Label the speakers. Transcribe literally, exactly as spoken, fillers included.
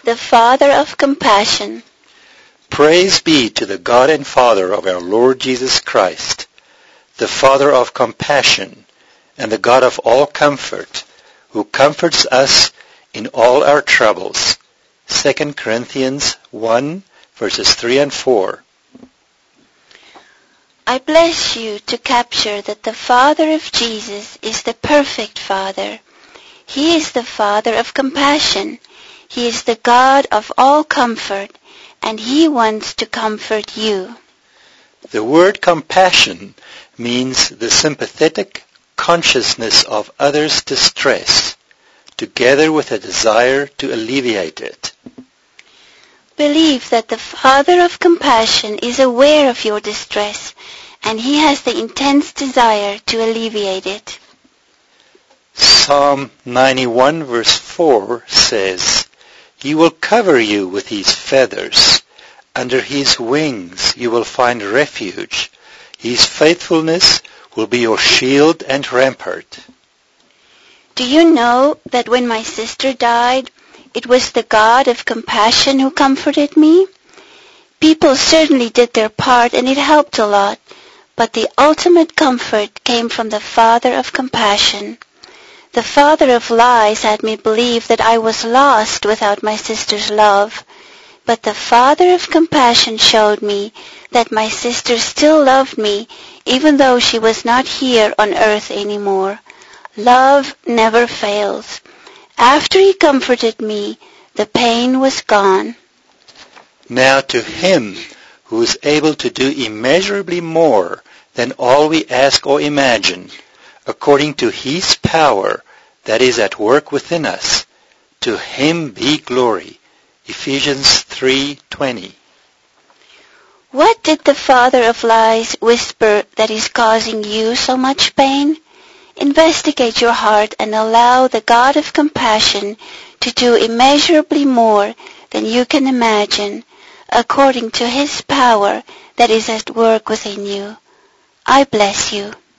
Speaker 1: the Father of compassion.
Speaker 2: Praise be to the God and Father of our Lord Jesus Christ, the Father of compassion and the God of all comfort, who comforts us in all our troubles. Second Corinthians one, verses three and four.
Speaker 1: I bless you to capture that the Father of Jesus is the perfect Father. He is the Father of compassion. He is the God of all comfort, and He wants to comfort you.
Speaker 2: The word compassion means the sympathetic consciousness of others' distress, together with a desire to alleviate it.
Speaker 1: Believe that the Father of compassion is aware of your distress, and He has the intense desire to alleviate it.
Speaker 2: Psalm ninety-one verse four says, He will cover you with His feathers. Under His wings you will find refuge. His faithfulness will be your shield and rampart.
Speaker 1: Do you know that when my sister died, it was the God of compassion who comforted me? People certainly did their part and it helped a lot, but the ultimate comfort came from the Father of compassion. The father of lies had me believe that I was lost without my sister's love, but the Father of compassion showed me that my sister still loved me even though she was not here on earth anymore. Love never fails. After He comforted me, the pain was gone.
Speaker 2: Now to Him who is able to do immeasurably more than all we ask or imagine, according to His power that is at work within us, to Him be glory. Ephesians three twenty.
Speaker 1: What did the father of lies whisper that is causing you so much pain? Investigate your heart and allow the God of compassion to do immeasurably more than you can imagine, according to His power that is at work within you. I bless you.